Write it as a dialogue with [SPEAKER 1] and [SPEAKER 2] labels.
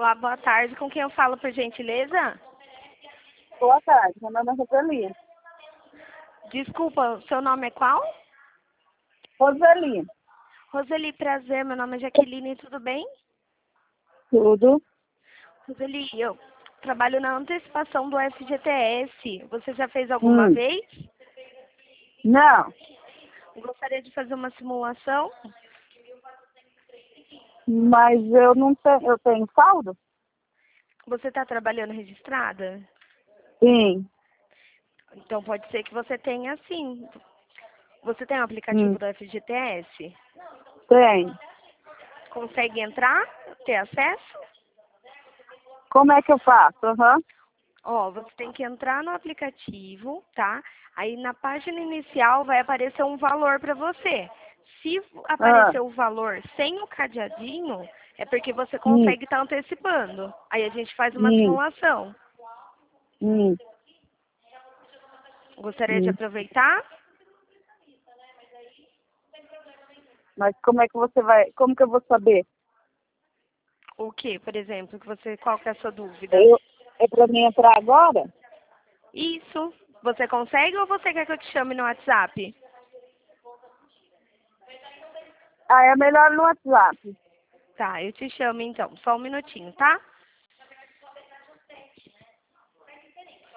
[SPEAKER 1] Olá, boa tarde. Com quem eu falo, por gentileza?
[SPEAKER 2] Boa tarde, meu nome é Roseli.
[SPEAKER 1] Desculpa, seu nome é qual?
[SPEAKER 2] Roseli.
[SPEAKER 1] Roseli, prazer. Meu nome é Jaqueline, tudo bem?
[SPEAKER 2] Tudo?
[SPEAKER 1] Roseli, eu trabalho na antecipação do FGTS. Você já fez alguma vez?
[SPEAKER 2] Não,
[SPEAKER 1] Gostaria de fazer uma simulação?
[SPEAKER 2] mas eu não tenho, eu tenho saldo?
[SPEAKER 1] Você está trabalhando registrada?
[SPEAKER 2] Sim.
[SPEAKER 1] Então pode ser que você tenha sim. Você tem o aplicativo
[SPEAKER 2] Hum,
[SPEAKER 1] do FGTS?
[SPEAKER 2] tem.
[SPEAKER 1] Consegue entrar, ter acesso?
[SPEAKER 2] Como é que eu faço? Aham.
[SPEAKER 1] Ó, você tem que entrar no aplicativo, tá? Aí na página inicial vai aparecer um valor para você. Se
[SPEAKER 2] Ah,
[SPEAKER 1] aparecer o valor sem o cadeadinho, é porque você
[SPEAKER 2] hum,
[SPEAKER 1] consegue estar antecipando. Aí a gente faz uma
[SPEAKER 2] hum,
[SPEAKER 1] simulação.
[SPEAKER 2] hum,
[SPEAKER 1] Gostaria de
[SPEAKER 2] hum.
[SPEAKER 1] aproveitar?
[SPEAKER 2] Mas como é que você vai, como que eu vou saber?
[SPEAKER 1] O que, por exemplo, qual que é a sua dúvida?
[SPEAKER 2] É pra mim entrar agora?
[SPEAKER 1] Isso. Você consegue ou você quer que eu te chame no WhatsApp?
[SPEAKER 2] Ah, é melhor no WhatsApp.
[SPEAKER 1] Tá, eu te chamo então. Só um minutinho, tá?